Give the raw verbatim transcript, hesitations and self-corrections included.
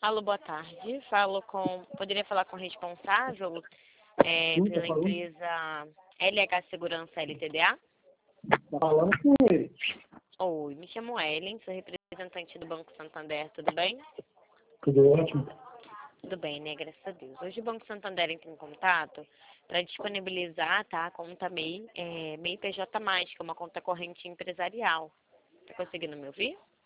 Alô, boa tarde. Falo com. Poderia falar com o responsável é, Sim, tá pela falando, empresa L H Segurança L T D A? tá falando com ele. Oi, me chamo Ellen, sou representante do Banco Santander, tudo bem? Tudo ótimo. Tudo bem, né? Graças a Deus. Hoje o Banco Santander entra em contato para disponibilizar, tá, a conta MEI, é, MEI P J mais, que é uma conta corrente empresarial. Tá conseguindo me ouvir?